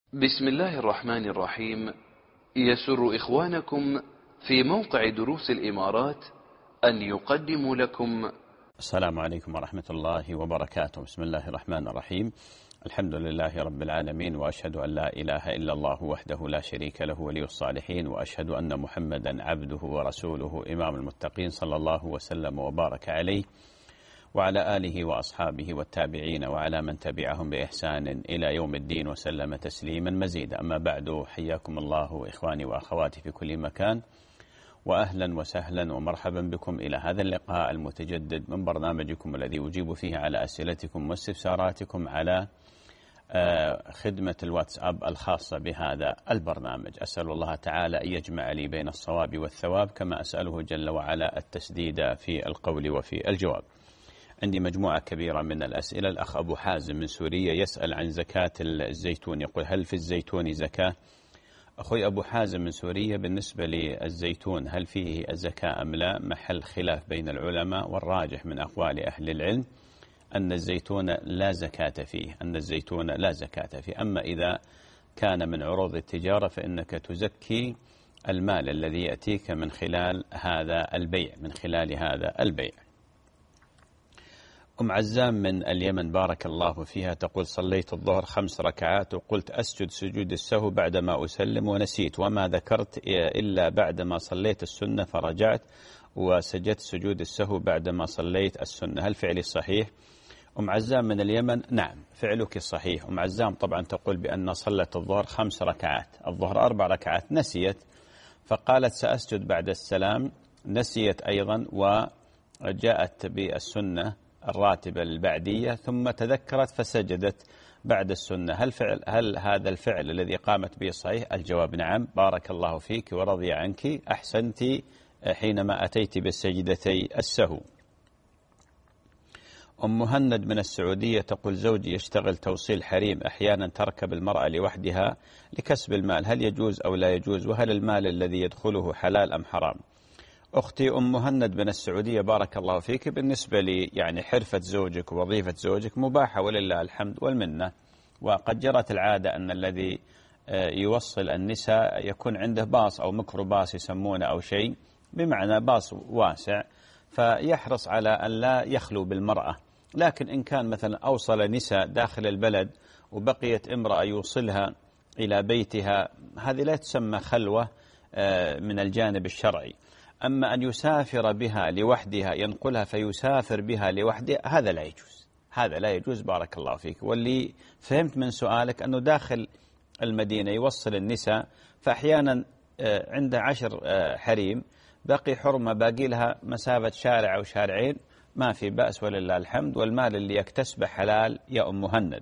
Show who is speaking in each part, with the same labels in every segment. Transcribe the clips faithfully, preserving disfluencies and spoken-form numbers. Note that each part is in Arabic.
Speaker 1: بسم الله الرحمن الرحيم. يسر إخوانكم في موقع دروس الإمارات أن يقدموا لكم
Speaker 2: السلام عليكم ورحمة الله وبركاته. بسم الله الرحمن الرحيم. الحمد لله رب العالمين، وأشهد أن لا إله إلا الله وحده لا شريك له ولي الصالحين، وأشهد أن محمدا عبده ورسوله إمام المتقين، صلى الله وسلم وبارك عليه وعلى آله وأصحابه والتابعين وعلى من تبعهم بإحسان إلى يوم الدين وسلم تسليما مزيدا. أما بعد، حياكم الله إخواني وأخواتي في كل مكان، وأهلا وسهلا ومرحبا بكم إلى هذا اللقاء المتجدد من برنامجكم الذي أجيب فيه على أسئلتكم واستفساراتكم على خدمة الواتساب الخاصة بهذا البرنامج. أسأل الله تعالى أن يجمع لي بين الصواب والثواب، كما أسأله جل وعلا التسديد في القول وفي الجواب. عندي مجموعة كبيرة من الأسئلة. الأخ أبو حازم من سوريا يسأل عن زكاة الزيتون، يقول: هل في الزيتون زكاة؟ أخوي أبو حازم من سوريا، بالنسبة للزيتون هل فيه الزكاة أم لا محل خلاف بين العلماء، والراجح من أقوال أهل العلم أن الزيتون لا زكاة فيه، أن الزيتون لا زكاة فيه. أما إذا كان من عروض التجارة فإنك تزكي المال الذي يأتيك من خلال هذا البيع، من خلال هذا البيع. أم عزام من اليمن بارك الله فيها تقول: صليت الظهر خمس ركعات وقلت أسجد سجود السهو بعدما أسلم ونسيت، وما ذكرت إلا بعدما صليت السنة فرجعت وسجدت سجود السهو بعدما صليت السنة، هل فعلي صحيح؟ أم عزام من اليمن: نعم فعلك صحيح. أم عزام طبعا تقول بأن صلت الظهر خمس ركعات، الظهر أربع ركعات، نسيت فقالت سأسجد بعد السلام، نسيت أيضا وجاءت بالسنة الراتبة البعدية ثم تذكرت فسجدت بعد السنة، هل فعل هل هذا الفعل الذي قامت به صحيح؟ الجواب نعم، بارك الله فيك ورضي عنك، أحسنت حينما أتيت بالسجدتي السهو. أم مهند من السعودية تقول: زوجي يشتغل توصيل حريم، أحيانا تركب المرأة لوحدها لكسب المال، هل يجوز أو لا يجوز؟ وهل المال الذي يدخله حلال أم حرام؟ أختي أم مهند من السعودية بارك الله فيك، بالنسبة لي يعني حرفة زوجك ووظيفة زوجك مباحة ولله الحمد والمنة، وقد جرت العادة أن الذي يوصل النساء يكون عنده باص أو ميكروباص يسمونه أو شيء، بمعنى باص واسع، فيحرص على أن لا يخلو بالمرأة. لكن إن كان مثلا أوصل نساء داخل البلد وبقيت امرأة يوصلها إلى بيتها، هذه لا تسمى خلوة من الجانب الشرعي. أما أن يسافر بها لوحدها، ينقلها فيسافر بها لوحدها، هذا لا يجوز، هذا لا يجوز بارك الله فيك. واللي فهمت من سؤالك أنه داخل المدينة يوصل النساء، فأحيانا عنده عشر حريم، باقي حرمة باقي لها مسافة شارع أو شارعين، ما في بأس ولله الحمد، والمال اللي يكتسبه حلال يا أم مهند.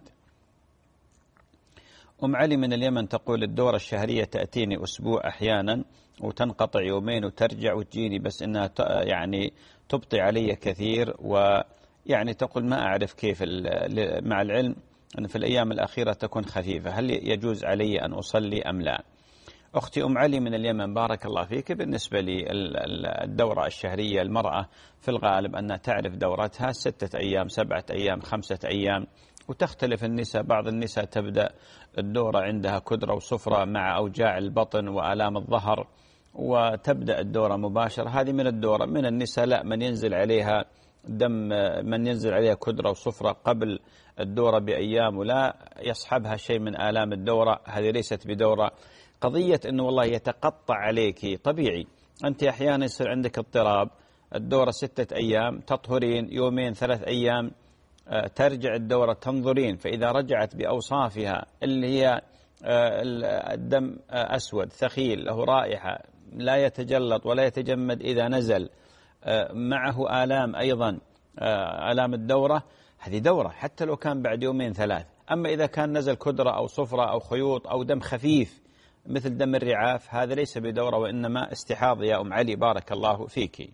Speaker 2: أم علي من اليمن تقول: الدورة الشهرية تأتيني أسبوع أحيانا وتنقطع يومين وترجع وتجيني، بس إنها يعني تبطي علي كثير، ويعني تقول ما أعرف كيف، مع العلم أن في الأيام الأخيرة تكون خفيفة، هل يجوز علي أن أصلي أم لا؟ أختي أم علي من اليمن بارك الله فيك، بالنسبة للدورة الشهرية المرأة في الغالب أنها تعرف دورتها ستة أيام، سبعة أيام، خمسة أيام، وتختلف النساء. بعض النساء تبدأ الدورة عندها كدرة وصفرة مع أوجاع البطن وآلام الظهر وتبدأ الدورة مباشرة، هذه من الدورة. من النساء لا، من ينزل عليها دم، من ينزل عليها كدرة وصفرة قبل الدورة بأيام ولا يصحبها شيء من آلام الدورة، هذه ليست بدورة. قضية أنه والله يتقطع عليك طبيعي، أنت أحيانا يصير عندك اضطراب، الدورة ستة أيام تطهرين، يومين ثلاث أيام ترجع الدورة تنظرين، فإذا رجعت بأوصافها اللي هي الدم أسود ثخيل له رائحة لا يتجلط ولا يتجمد إذا نزل، معه آلام أيضا آلام الدورة، هذه دورة حتى لو كان بعد يومين ثلاث. أما إذا كان نزل كدرة أو صفرة أو خيوط أو دم خفيف مثل دم الرعاف، هذا ليس بدورة وإنما استحاضة يا أم علي بارك الله فيك.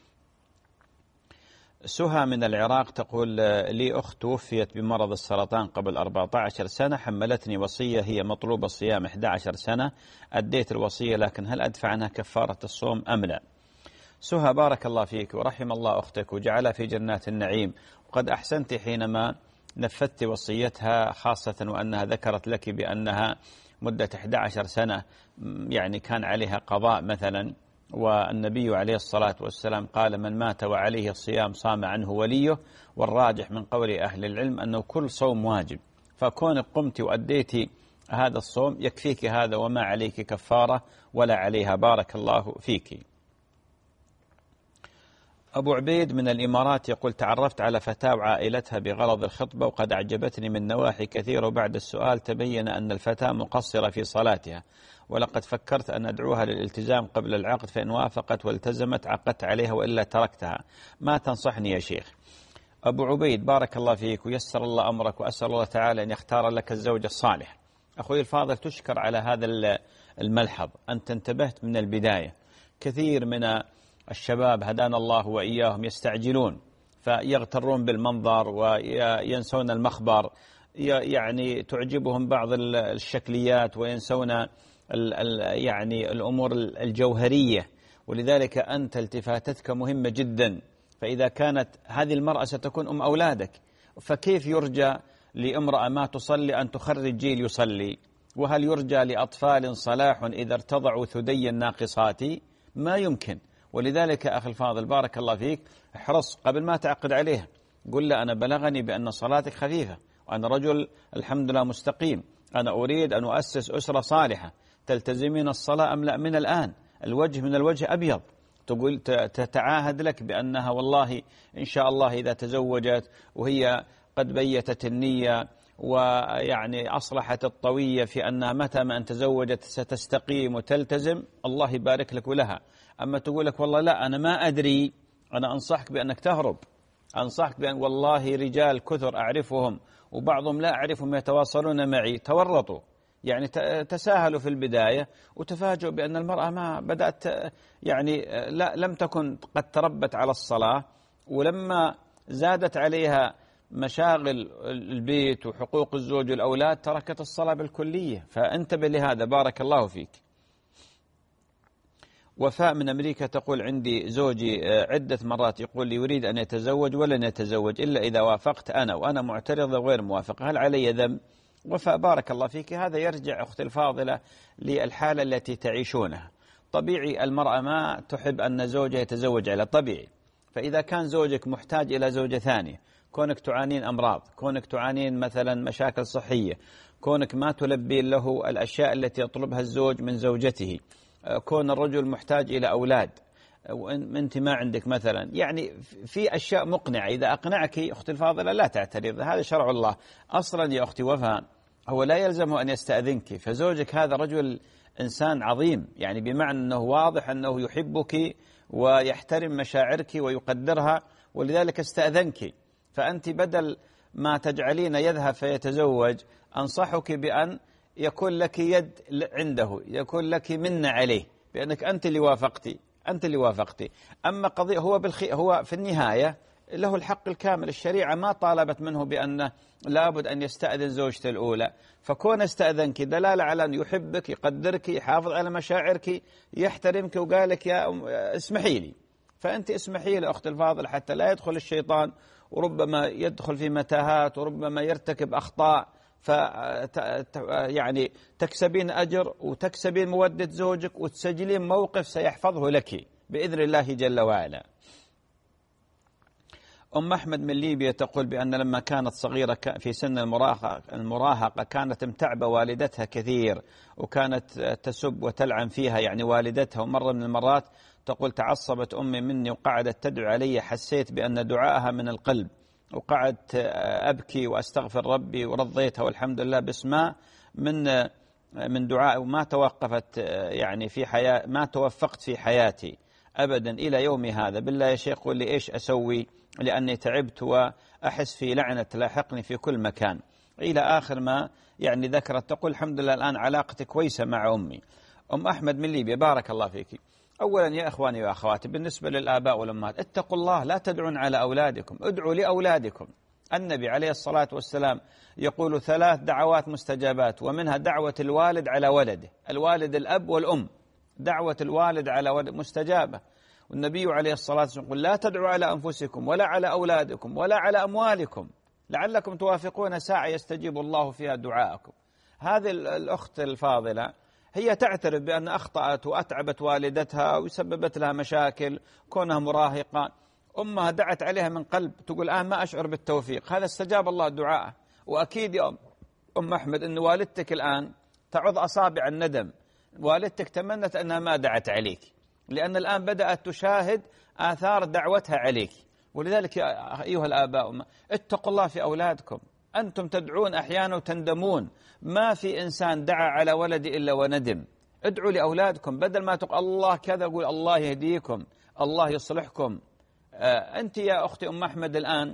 Speaker 2: سهى من العراق تقول: لي أخت توفيت بمرض السرطان قبل أربعة عشر سنة، حملتني وصية هي مطلوبة صيام أحد عشر سنة، أديت الوصية لكن هل أدفع عنها كفارة الصوم أم لا؟ سهى بارك الله فيك ورحم الله أختك وجعلها في جنات النعيم، وقد أحسنت حينما نفذت وصيتها، خاصة وأنها ذكرت لك بأنها مدة إحدى عشرة سنة يعني كان عليها قضاء مثلا، والنبي عليه الصلاة والسلام قال من مات وعليه الصيام صام عنه وليه، والراجح من قول أهل العلم أنه كل صوم واجب، فكونك قمت وأديت هذا الصوم يكفيك هذا وما عليك كفارة ولا عليها. بارك الله فيك. أبو عبيد من الإمارات يقول تعرفت على فتاة وعائلتها بغرض الخطبة وقد أعجبتني من نواحي كثيرة، وبعد السؤال تبين أن الفتاة مقصرة في صلاتها، ولقد فكرت أن أدعوها للالتزام قبل العقد، فإن وافقت والتزمت عقدت عليها وإلا تركتها. ما تنصحني يا شيخ؟ أبو عبيد بارك الله فيك ويسر الله أمرك، وأسأل الله تعالى أن يختار لك الزوج الصالح. أخوي الفاضل تشكر على هذا الملحظ، أنت انتبهت من البداية. كثير من الشباب هدانا الله وإياهم يستعجلون فيغترون بالمنظر وينسون المخبر، يعني تعجبهم بعض الشكليات وينسون يعني الأمور الجوهرية، ولذلك أنت التفاتتك مهمة جدا. فإذا كانت هذه المرأة ستكون أم أولادك، فكيف يرجى لامرأة ما تصلي أن تخرج جيل يصلي؟ وهل يرجى لأطفال صلاح إذا ارتضعوا ثدي الناقصات؟ ما يمكن. ولذلك أخي الفاضل بارك الله فيك احرص قبل ما تعقد عليها، قل له أنا بلغني بأن صلاتك خفيفة، وأنا رجل الحمد لله مستقيم، أنا أريد أن أؤسس أسرة صالحة، تلتزمين الصلاة أم لا من الآن؟ الوجه من الوجه أبيض، تقول تتعاهد لك بأنها والله إن شاء الله إذا تزوجت وهي قد بيتت النية ويعني أصلحت الطوية في أنها متى ما أن تزوجت ستستقيم وتلتزم، الله يبارك لك ولها. أما تقول لك والله لا أنا ما أدري، أنا أنصحك بأنك تهرب، أنصحك بأن والله رجال كثر أعرفهم وبعضهم لا أعرفهم يتواصلون معي تورطوا، يعني تساهلوا في البداية وتفاجئوا بأن المرأة ما بدأت يعني لا لم تكن قد تربت على الصلاة، ولما زادت عليها مشاغل البيت وحقوق الزوج والأولاد تركت الصلاة بالكلية. فانتبه لهذا بارك الله فيك. وفاء من أمريكا تقول عندي زوجي عدة مرات يقول لي يريد أن يتزوج ولن يتزوج إلا إذا وافقت أنا، وأنا معترضة وغير موافقة، هل علي ذنب؟ وفاء بارك الله فيك، هذا يرجع أختي الفاضلة للحالة التي تعيشونها. طبيعي المرأة ما تحب أن زوجها يتزوج على طبيعي، فإذا كان زوجك محتاج إلى زوجة ثانية، كونك تعانين أمراض، كونك تعانين مثلا مشاكل صحية، كونك ما تلبي له الأشياء التي يطلبها الزوج من زوجته، كون الرجل محتاج إلى أولاد وأنت ما عندك مثلا، يعني في أشياء مقنعة. إذا أقنعك أختي الفاضلة لا تعترض، هذا شرع الله. أصلا يا أختي وفاء هو لا يلزمه أن يستأذنك، فزوجك هذا رجل إنسان عظيم، يعني بمعنى أنه واضح أنه يحبك ويحترم مشاعرك ويقدرها، ولذلك استأذنك. فأنت بدل ما تجعلين يذهب فيتزوج أنصحك بأن يكون لك يد عنده، يكون لك منة عليه بأنك أنت اللي وافقتي، أنت اللي وافقتي. أما قضية هو بالخي هو في النهاية له الحق الكامل، الشريعة ما طالبت منه بأنه لابد أن يستأذن زوجته الأولى، فكون استأذنك دلالة على أن يحبك يقدرك يحافظ على مشاعرك يحترمك، وقال لك يا اسمحي لي، فأنت اسمحي لي أخت الفاضل حتى لا يدخل الشيطان وربما يدخل في متاهات وربما يرتكب أخطاء، ف يعني تكسبين أجر وتكسبين مودة زوجك وتسجلين موقف سيحفظه لك بإذن الله جل وعلا. أم أحمد من ليبيا تقول بأن لما كانت صغيرة في سن المراهقة, المراهقة كانت متعبة والدتها كثير، وكانت تسب وتلعن فيها يعني والدتها، ومرة من المرات تقول تعصبت أمي مني وقعدت تدعو علي، حسيت بأن دعائها من القلب وقعدت أبكي وأستغفر ربي ورضيتها والحمد لله باسماء من من دعاء، وما توقفت يعني في حياة ما توفقت في حياتي أبدا إلى يومي هذا. بالله يا شيخ قل لي إيش أسوي لأني تعبت وأحس في لعنة تلاحقني في كل مكان، إلى آخر ما يعني ذكرت. تقول الحمد لله الآن علاقتي كويسة مع أمي. أم أحمد من ليبيا بارك الله فيك. أولا يا أخواني وأخواتي بالنسبة للآباء والأمهات اتقوا الله، لا تدعون على أولادكم، ادعوا لأولادكم. النبي عليه الصلاة والسلام يقول ثلاث دعوات مستجابات، ومنها دعوة الوالد على ولده، الوالد الأب والأم، دعوة الوالد على ولد مستجابة. والنبي عليه الصلاة والسلام يقول لا تدعوا على أنفسكم ولا على أولادكم ولا على أموالكم، لعلكم توافقون ساعة يستجيب الله فيها دعاءكم. هذه الأخت الفاضلة هي تعترف بأن أخطأت وأتعبت والدتها وسببت لها مشاكل كونها مراهقة. أمها دعت عليها من قلب، تقول الآن ما أشعر بالتوفيق. هذا استجاب الله دعاءه. وأكيد يا أم أحمد أن والدتك الآن تعض أصابع الندم. والدتك تمنت أنها ما دعت عليك، لأن الآن بدأت تشاهد آثار دعوتها عليك. ولذلك يا أيها الآباء اتقوا الله في أولادكم. أنتم تدعون أحيانا وتندمون. ما في إنسان دعا على ولدي إلا وندم. ادعوا لأولادكم، بدل ما تقول الله كذا قول الله يهديكم، الله يصلحكم. آه أنت يا أختي أم أحمد الآن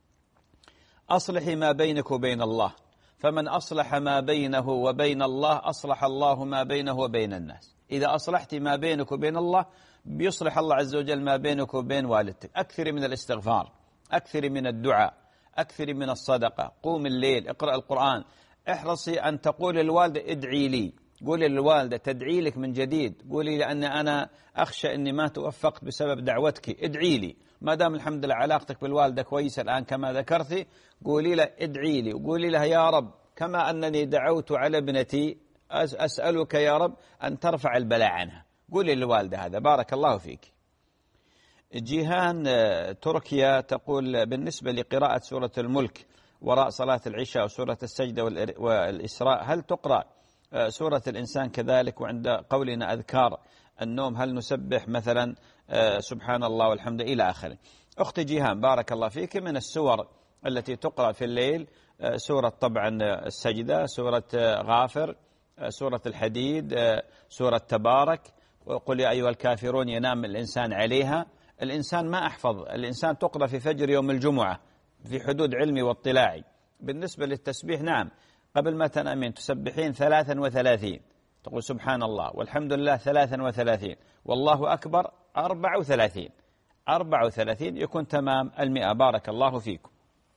Speaker 2: أصلحي ما بينك وبين الله، فمن أصلح ما بينه وبين الله أصلح الله ما بينه وبين الناس. إذا أصلحت ما بينك وبين الله بيصلح الله عز وجل ما بينك وبين والدتك. أكثر من الاستغفار، أكثر من الدعاء، أكثر من الصدقة، قوم الليل، اقرأ القرآن. احرصي أن تقول للوالدة ادعي لي، قولي للوالدة تدعي لك من جديد، قولي لأن أنا أخشى أني ما توفقت بسبب دعوتك، ادعي لي. ما دام الحمد لله علاقتك بالوالدة كويسة الآن كما ذكرتي، قولي له ادعي لي، وقولي لها يا رب كما أنني دعوت على ابنتي أسألك يا رب أن ترفع البلاء عنها. قولي للوالدة هذا. بارك الله فيك. جيهان تركيا تقول بالنسبة لقراءة سورة الملك وراء صلاة العشاء وسورة السجدة والإسراء، هل تقرأ سورة الإنسان كذلك؟ وعند قولنا أذكار النوم هل نسبح مثلا سبحان الله والحمد إلى آخره؟ أختي جيهان بارك الله فيك، من السور التي تقرأ في الليل سورة طبعا السجدة، سورة غافر، سورة الحديد، سورة تبارك، وقل يا أيها الكافرون ينام الإنسان عليها. الإنسان ما أحفظ، الإنسان تقرأ في فجر يوم الجمعة في حدود علمي واطلاعي. بالنسبة للتسبيح نعم، قبل ما تنامين تسبحين ثلاثا وثلاثين، تقول سبحان الله والحمد لله ثلاثا وثلاثين والله أكبر أربع وثلاثين، أربع وثلاثين يكون تمام المئة. بارك الله فيكم.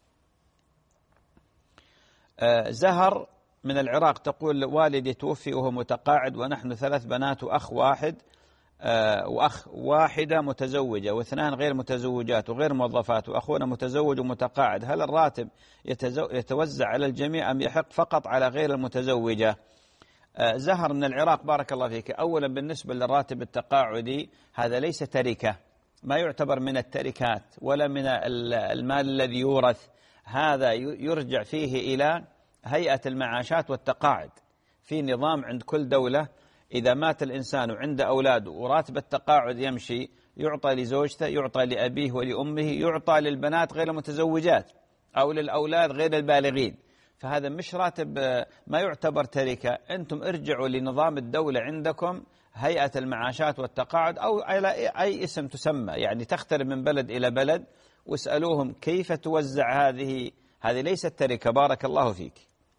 Speaker 2: آه زهر من العراق تقول والدي توفي وهو متقاعد ونحن ثلاث بنات وأخ واحد آه وأخ واحدة متزوجة واثنان غير متزوجات وغير موظفات وأخونا متزوج ومتقاعد. هل الراتب يتوزع على الجميع أم يحق فقط على غير المتزوجة؟ آه زهر من العراق بارك الله فيك. أولا بالنسبة للراتب التقاعدي هذا ليس تركة، ما يعتبر من التركات ولا من المال الذي يورث. هذا يرجع فيه إلى هيئة المعاشات والتقاعد. في نظام عند كل دولة، إذا مات الإنسان وعنده أولاد وراتب التقاعد يمشي، يعطى لزوجته، يعطى لأبيه ولأمه، يعطى للبنات غير المتزوجات أو للأولاد غير البالغين. فهذا مش راتب، ما يعتبر تركة. أنتم ارجعوا لنظام الدولة عندكم هيئة المعاشات والتقاعد أو على أي اسم تسمى، يعني تختلف من بلد إلى بلد، واسألوهم كيف توزع هذه. هذه ليست تركة. بارك الله فيك.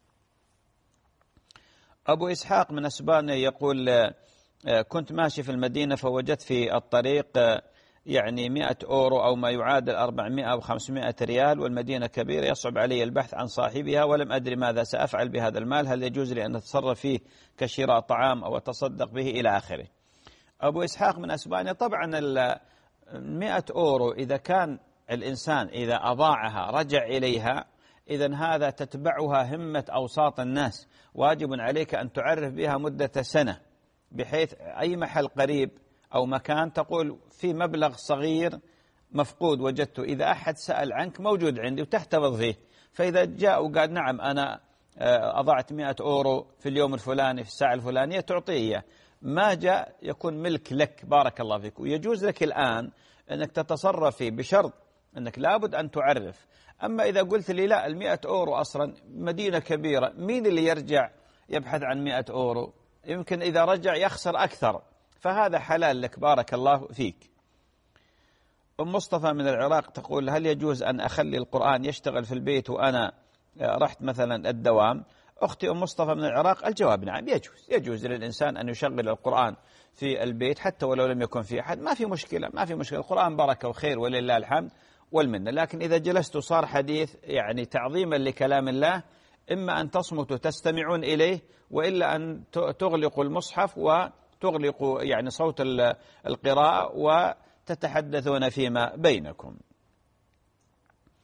Speaker 2: أبو إسحاق من أسبانيا يقول كنت ماشي في المدينة فوجدت في الطريق يعني مئة أورو أو ما يعادل أربعمائة أو خمسمائة ريال، والمدينة كبيرة يصعب علي البحث عن صاحبها ولم أدري ماذا سأفعل بهذا المال، هل يجوز لي أن أتصرف فيه كشراء طعام أو أتصدق به إلى آخره. أبو إسحاق من أسبانيا، طبعا المئة أورو إذا كان الإنسان إذا أضاعها رجع إليها، إذن هذا تتبعها همة أوساط الناس. واجب عليك أن تعرف بها مدة سنة، بحيث أي محل قريب أو مكان تقول في مبلغ صغير مفقود وجدته، إذا أحد سأل عنك موجود عندي وتحتفظ فيه. فإذا جاء وقال نعم أنا أضعت مئة أورو في اليوم الفلاني في الساعة الفلانية تعطيه. ما جاء يكون ملك لك. بارك الله فيك. ويجوز لك الآن أنك تتصرف فيه بشرط أنك لابد أن تعرف. أما إذا قلت لي لا المئة أورو أصلا مدينة كبيرة، مين اللي يرجع يبحث عن مئة أورو؟ يمكن إذا رجع يخسر أكثر، فهذا حلال لك. بارك الله فيك. أم مصطفى من العراق تقول هل يجوز أن أخلي القرآن يشتغل في البيت وأنا رحت مثلا الدوام؟ أختي أم مصطفى من العراق الجواب نعم، يجوز. يجوز للإنسان أن يشغل القرآن في البيت حتى ولو لم يكن في أحد، ما في مشكلة، ما في مشكلة. القرآن بركة وخير ولله الحمد والمنة. لكن إذا جلست صار حديث يعني تعظيما لكلام الله، إما أن تصمتوا تستمعون إليه، وإلا أن تغلقوا المصحف وتغلقوا يعني صوت القراءة وتتحدثون فيما بينكم.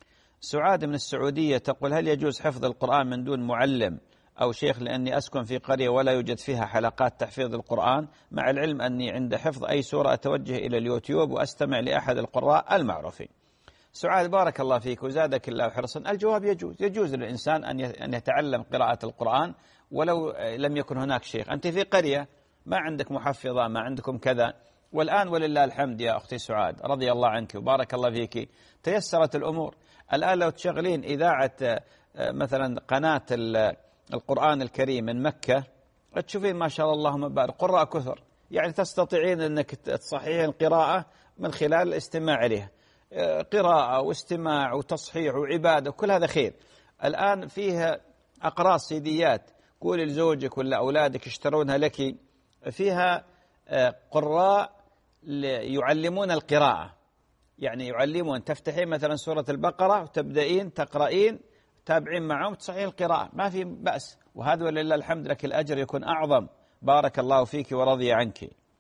Speaker 2: سعاد من السعودية تقول: هل يجوز حفظ القرآن من دون معلم أو شيخ، لأني أسكن في قرية ولا يوجد فيها حلقات تحفيظ القرآن، مع العلم أني عند حفظ أي سورة أتوجه إلى اليوتيوب وأستمع لأحد القراء المعروفين. سعاد بارك الله فيك وزادك الله حرصا. الجواب يجوز، يجوز للإنسان أن يتعلم قراءة القرآن ولو لم يكن هناك شيخ. أنت في قرية ما عندك محفظة، ما عندكم كذا، والآن ولله الحمد يا أختي سعاد رضي الله عنك وبارك الله فيك تيسرت الأمور. الآن لو تشغلين إذاعة مثلا قناة القرآن الكريم من مكة تشوفين ما شاء الله اللهم بارك قراء كثر، يعني تستطيعين أنك تصححين القراءة من خلال الاستماع إليها. قراءة واستماع وتصحيح وعبادة وكل هذا خير. الآن فيها أقراص سيديات، قولي لزوجك ولا أولادك يشترونها لك، فيها قراء يعلمون القراءة، يعني يعلمون، تفتحين مثلا سورة البقرة وتبدأين تقرأين تابعين معهم تصحيح القراءة، ما في بأس، وهذا ولله الحمد لك الأجر يكون أعظم. بارك الله فيك ورضي عنك.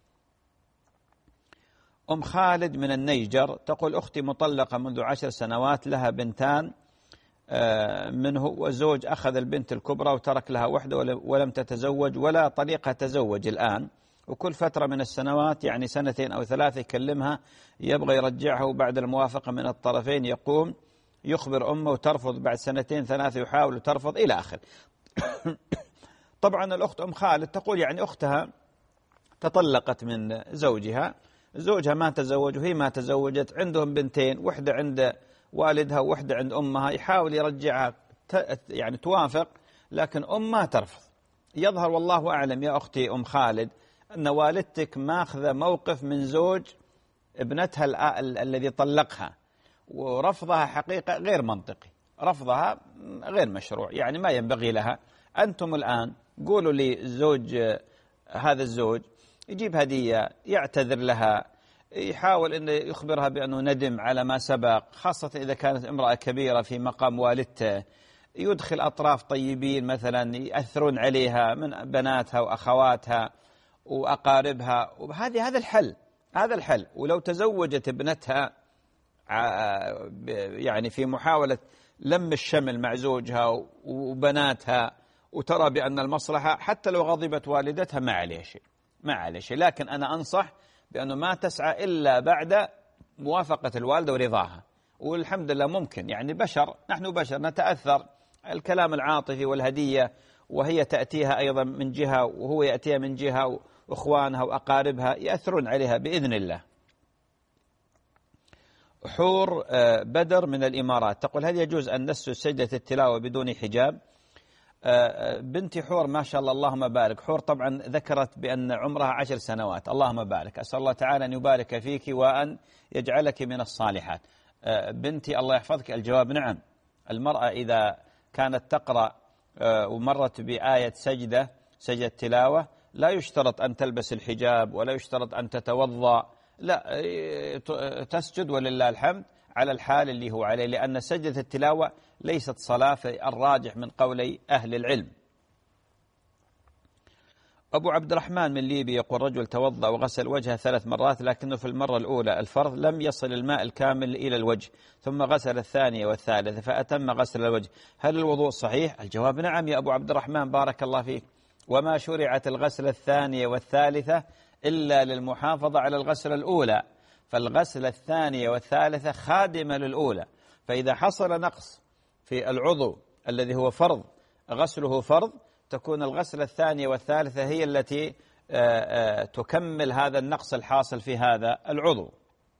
Speaker 2: أم خالد من النيجر تقول: أختي مطلقة منذ عشر سنوات، لها بنتان منه، وزوج أخذ البنت الكبرى وترك لها وحدة ولم تتزوج ولا طريقة تزوج الآن، وكل فترة من السنوات يعني سنتين أو ثلاثة يكلمها يبغى يرجعها، وبعد الموافقة من الطرفين يقوم يخبر أمه وترفض، بعد سنتين ثلاثة يحاول وترفض إلى آخر. طبعا الأخت أم خالد تقول يعني أختها تطلقت من زوجها، زوجها ما تزوج وهي ما تزوجت، عندهم بنتين، وحدة عند والدها ووحدة عند أمها، يحاول يرجعها يعني توافق، لكن أمها ترفض. يظهر والله أعلم يا أختي أم خالد أن والدتك ماخذة موقف من زوج ابنتها الذي طلقها، ورفضها حقيقة غير منطقي، رفضها غير مشروع، يعني ما ينبغي لها. أنتم الآن قولوا لزوج هذا الزوج يجيب هدية، يعتذر لها، يحاول أن يخبرها بأنه ندم على ما سبق، خاصة إذا كانت امرأة كبيرة في مقام والدته، يدخل أطراف طيبين مثلا يأثرون عليها من بناتها وأخواتها وأقاربها، وهذه هذا الحل، هذا الحل. ولو تزوجت ابنتها يعني في محاولة لم الشمل مع زوجها وبناتها وترى بأن المصلحة، حتى لو غضبت والدتها ما عليه شيء، ما عليه شيء، لكن أنا أنصح بأنه ما تسعى إلا بعد موافقة الوالدة ورضاها. والحمد لله ممكن، يعني بشر، نحن بشر نتأثر، الكلام العاطفي والهدية، وهي تأتيها أيضا من جهة وهو يأتيها من جهة، وإخوانها وأقاربها يأثرون عليها بإذن الله. حور بدر من الإمارات تقول: هل يجوز أن نسجد سجدة التلاوة بدون حجاب؟ بنتي حور ما شاء الله اللهم بارك، حور طبعا ذكرت بأن عمرها عشر سنوات، اللهم بارك، أسأل الله تعالى أن يبارك فيك وأن يجعلك من الصالحات. بنتي الله يحفظك، الجواب نعم. المرأة إذا كانت تقرأ ومرت بآية سجدة سجدة تلاوة لا يشترط أن تلبس الحجاب ولا يشترط أن تتوضأ، لا، تسجد ولله الحمد على الحال اللي هو عليه، لأن سجدة التلاوة ليست صلاة في الراجح من قولي أهل العلم. أبو عبد الرحمن من ليبيا يقول: رجل توضأ وغسل وجهه ثلاث مرات، لكنه في المرة الأولى الفرض لم يصل الماء الكامل إلى الوجه، ثم غسل الثانية والثالثة فأتم غسل الوجه، هل الوضوء صحيح؟ الجواب نعم يا أبو عبد الرحمن بارك الله فيك، وما شرعت الغسل الثانية والثالثة إلا للمحافظة على الغسل الأولى، فالغسل الثانية والثالثة خادمة للأولى، فإذا حصل نقص في العضو الذي هو فرض غسله فرض، تكون الغسل الثانية والثالثة هي التي تكمل هذا النقص الحاصل في هذا العضو.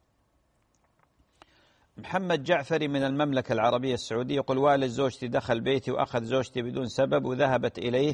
Speaker 2: محمد جعفري من المملكة العربية السعودية يقول: والد زوجتي دخل بيتي وأخذ زوجتي بدون سبب وذهبت إليه،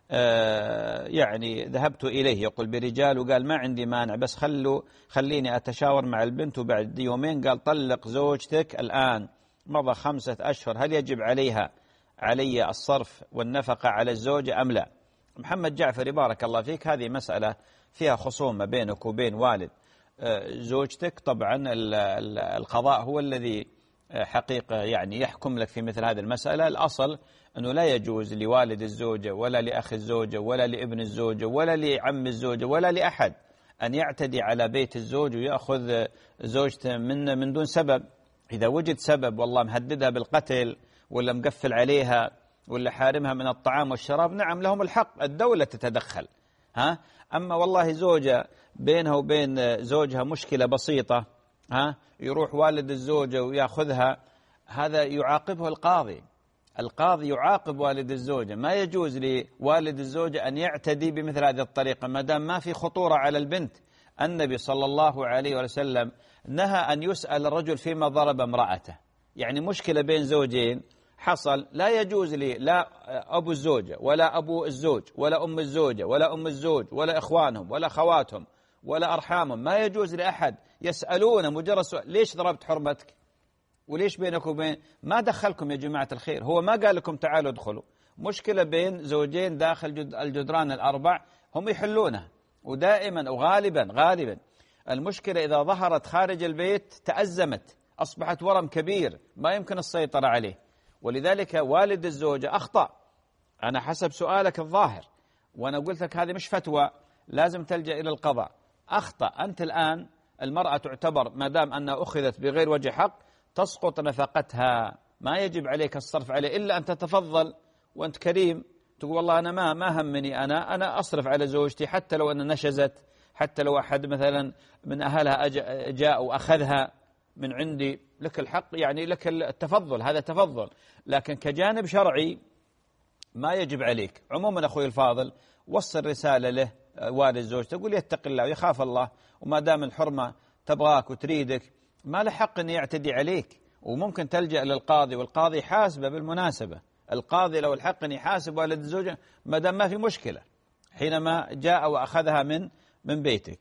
Speaker 2: يعني ذهبت إليه يقول برجال، وقال ما عندي مانع بس خلوا خليني أتشاور مع البنت، وبعد يومين قال طلق زوجتك الآن، مضى خمسة أشهر، هل يجب عليها علي الصرف والنفقة على الزوجة أم لا؟ محمد جعفر بارك الله فيك، هذه مسألة فيها خصومة بينك وبين والد زوجتك، طبعا القضاء هو الذي حقيقة يعني يحكم لك في مثل هذه المسألة. الأصل أنه لا يجوز لوالد الزوجة ولا لأخ الزوجة ولا لابن الزوجة ولا لعم الزوجة ولا لأحد أن يعتدي على بيت الزوج ويأخذ زوجته من من دون سبب، إذا وجد سبب والله مهددها بالقتل ولا مقفل عليها ولا حارمها من الطعام والشراب، نعم لهم الحق، الدولة تتدخل. ها أما والله زوجة بينها وبين زوجها مشكلة بسيطة، ها يروح والد الزوجة ويأخذها، هذا يعاقبه القاضي. القاضي يعاقب والد الزوجة، ما يجوز لوالد الزوجة أن يعتدي بمثل هذه الطريقة ما دام ما في خطورة على البنت. النبي صلى الله عليه وسلم نهى أن يسأل الرجل فيما ضرب امرأته. يعني مشكلة بين زوجين حصل، لا يجوز لي لا أبو الزوجة ولا أبو الزوج ولا أم الزوجة ولا أم الزوج ولا إخوانهم ولا خواتهم ولا أرحامهم، ما يجوز لأحد يسألون مجرد سؤال ليش ضربت حرمتك وليش بينك وبين، ما دخلكم يا جماعة الخير، هو ما قال لكم تعالوا ادخلوا. مشكلة بين زوجين داخل الجدران الأربع هم يحلونها، ودائما وغالبا غالبا المشكلة إذا ظهرت خارج البيت تأزمت، أصبحت ورم كبير ما يمكن السيطرة عليه. ولذلك والد الزوجة أخطأ، أنا حسب سؤالك الظاهر وأنا قلت لك هذه مش فتوى لازم تلجأ إلى القضاء، أخطأ. أنت الآن المرأة تعتبر ما دام أنها أخذت بغير وجه حق تسقط نفقتها، ما يجب عليك الصرف عليه إلا أن تتفضل وأنت كريم تقول والله أنا ما ما همني، أنا أنا أصرف على زوجتي حتى لو أن نشزت، حتى لو أحد مثلا من أهلها جاء وأخذها من عندي، لك الحق، يعني لك التفضل، هذا تفضل. لكن كجانب شرعي ما يجب عليك. عموما أخوي الفاضل وصل رسالة له والد زوجته، تقول يتق الله ويخاف الله، وما دام الحرمة تبغاك وتريدك ما له حق أن يعتدي عليك، وممكن تلجأ للقاضي، والقاضي حاسبه بالمناسبة. القاضي له الحق أن يحاسب والد الزوجة ما دام ما في مشكلة حينما جاء وأخذها من من بيتك.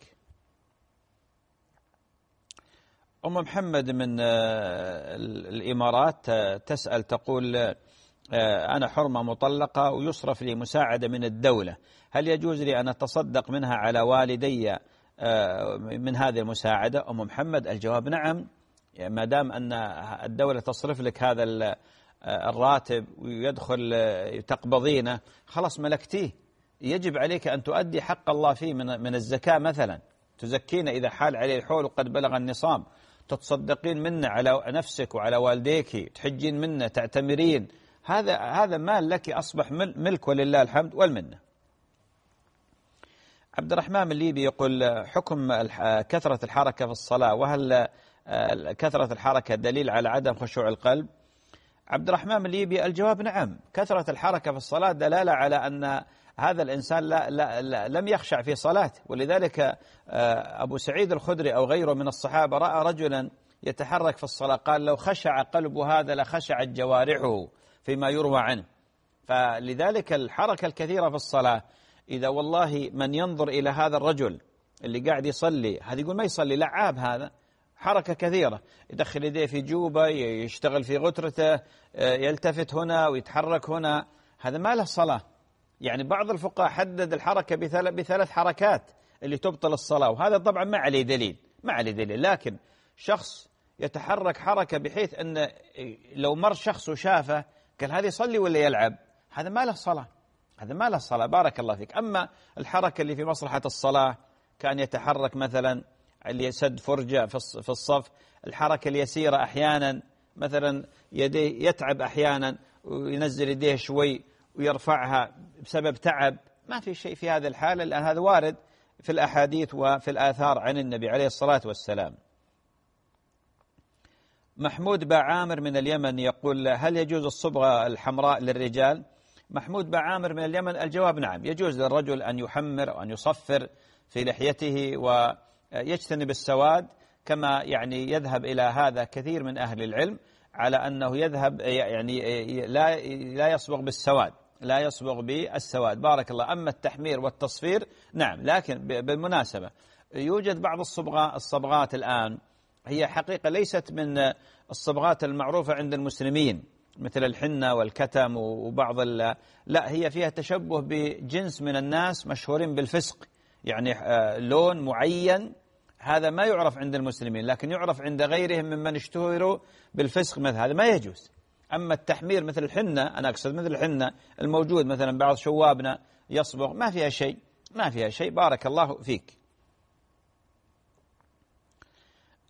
Speaker 2: أم محمد من الإمارات تسأل تقول أنا حرمة مطلقة ويصرف لي مساعدة من الدولة، هل يجوز لي أن أتصدق منها على والدي من هذه المساعدة؟ أم محمد الجواب نعم، ما دام أن الدولة تصرف لك هذا الراتب ويدخل تقبضينه خلاص ملكتيه، يجب عليك أن تؤدي حق الله فيه من من الزكاة مثلا، تزكين إذا حال عليه الحول وقد بلغ النصاب، تتصدقين منه على نفسك وعلى والديك، تحجين منه، تعتمرين، هذا هذا مال لك أصبح ملك ولله الحمد والمنة. عبد الرحمن الليبي يقول حكم كثرة الحركة في الصلاة، وهل كثرة الحركة دليل على عدم خشوع القلب؟ عبد الرحمن الليبي الجواب نعم، كثرة الحركة في الصلاة دلالة على أن هذا الإنسان لا لا لا لم يخشع في صلاته. ولذلك أبو سعيد الخدري أو غيره من الصحابة رأى رجلا يتحرك في الصلاة قال لو خشع قلب هذا لخشعت جوارحه، فيما يروى عنه. فلذلك الحركة الكثيرة في الصلاة، إذا والله من ينظر إلى هذا الرجل اللي قاعد يصلي، هذا يقول ما يصلي، لعاب، هذا حركة كثيرة، يدخل يديه في جوبه، يشتغل في غترته، يلتفت هنا ويتحرك هنا، هذا ما له صلاة. يعني بعض الفقهاء حدد الحركة بثلاث حركات اللي تبطل الصلاة، وهذا طبعا ما عليه دليل، ما عليه دليل. لكن شخص يتحرك حركة بحيث أن لو مر شخص وشافه قال هذا يصلي ولا يلعب، هذا ما له صلاة، هذا ما له صلاة، بارك الله فيك. أما الحركة اللي في مصلحة الصلاة كان يتحرك مثلا اللي يسد فرجة في الصف، الحركة اليسيرة أحيانا مثلا يديه يتعب أحيانا وينزل يديه شوي ويرفعها بسبب تعب، ما في شيء في هذه الحالة، لأن هذا وارد في الأحاديث وفي الآثار عن النبي عليه الصلاة والسلام. محمود باعامر من اليمن يقول هل يجوز الصبغة الحمراء للرجال؟ محمود باعامر من اليمن الجواب نعم، يجوز للرجل أن يحمر أو أن يصفر في لحيته ويجتنب السواد، كما يعني يذهب إلى هذا كثير من أهل العلم على أنه يذهب يعني لا لا يصبغ بالسواد، لا يصبغ بالسواد، بارك الله. أما التحمير والتصفير نعم، لكن بالمناسبة يوجد بعض الصبغات الصبغات الآن هي حقيقة ليست من الصبغات المعروفة عند المسلمين مثل الحنة والكتم وبعض لا، هي فيها تشبه بجنس من الناس مشهورين بالفسق، يعني لون معين هذا ما يعرف عند المسلمين لكن يعرف عند غيرهم ممن اشتهروا بالفسق، مثل هذا ما يجوز. أما التحمير مثل الحنة، أنا أقصد مثل الحنة الموجود مثلا بعض شوابنا يصبغ، ما فيها شيء، ما فيها شيء، بارك الله فيك.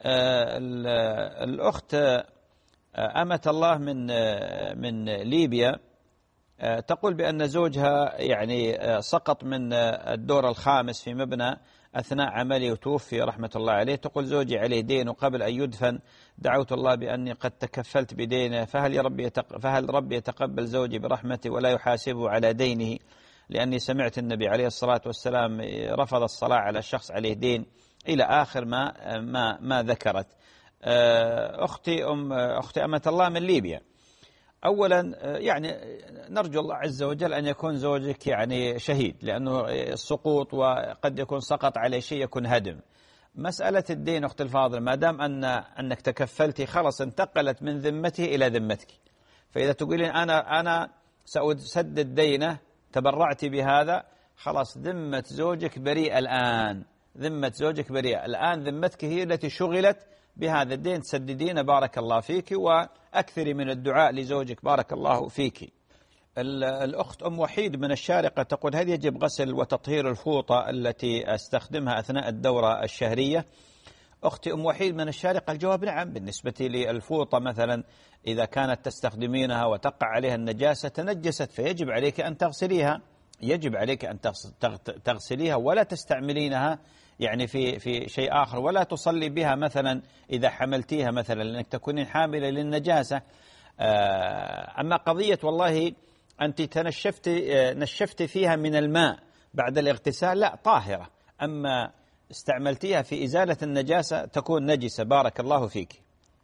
Speaker 2: الأخت أمة الله من من ليبيا تقول بأن زوجها يعني سقط من الدور الخامس في مبنى أثناء عمله وتوفي رحمة الله عليه. تقول زوجي عليه دين وقبل أن يدفن دعوت الله بأني قد تكفلت بدينه، فهل ربي فهل ربي يتقبل زوجي برحمته ولا يحاسبه على دينه؟ لأني سمعت النبي عليه الصلاة والسلام رفض الصلاة على الشخص عليه دين إلى آخر ما ما ما ذكرت. أختي أم أختي أمة الله من ليبيا، أولا يعني نرجو الله عز وجل أن يكون زوجك يعني شهيد، لأنه السقوط وقد يكون سقط عليه شيء يكون هدم. مسألة الدين أخت الفاضل ما دام أن أنك تكفلتي خلاص انتقلت من ذمته إلى ذمتك، فإذا تقولين أنا أنا سأسدد دينه تبرعت بهذا خلاص ذمة زوجك بريئة الآن، ذمة زوجك بريئة الآن، ذمتك هي التي شغلت بهذا الدين تسددين بارك الله فيك، وأكثري من الدعاء لزوجك بارك الله فيك. الأخت أم وحيد من الشارقة تقول هل يجب غسل وتطهير الفوطة التي أستخدمها أثناء الدورة الشهرية؟ أختي أم وحيد من الشارقة الجواب نعم. بالنسبة للفوطة مثلا إذا كانت تستخدمينها وتقع عليها النجاسة تنجست فيجب عليك أن تغسليها، يجب عليك أن تغسليها ولا تستعملينها يعني في في شيء آخر، ولا تصلي بها مثلا إذا حملتيها مثلا لأنك تكونين حاملة للنجاسة. أما قضية والله أنت تنشفت نشفت فيها من الماء بعد الاغتسال لا طاهرة، أما استعملتيها في إزالة النجاسة تكون نجسة بارك الله فيك.